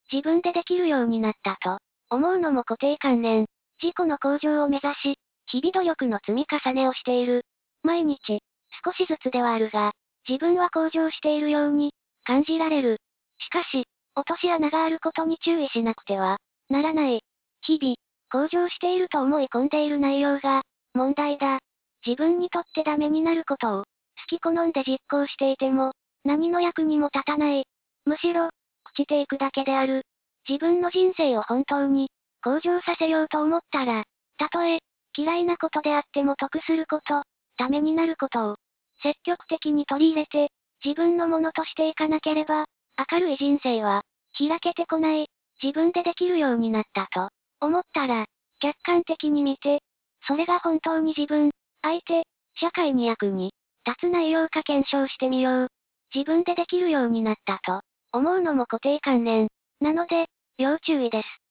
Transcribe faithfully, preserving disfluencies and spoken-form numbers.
自分でできるようになったと思うのも固定観念。自己の向上を目指し、日々努力の積み重ねをしている。毎日、少しずつではあるが、自分は向上しているように感じられる。しかし、落とし穴があることに注意しなくてはならない。日々、向上していると思い込んでいる内容が問題だ。自分にとってダメになることを好き好んで実行していても何の役にも立たない。むしろ、朽ちていくだけである。自分の人生を本当に向上させようと思ったら、たとえ嫌いなことであっても得すること、ためになることを積極的に取り入れて、自分のものとしていかなければ、明るい人生は開けてこない。自分でできるようになったと思ったら、客観的に見て、それが本当に自分、相手、社会に役に立つ内容か検証してみよう。自分でできるようになったと思うのも固定観念。なので、要注意です。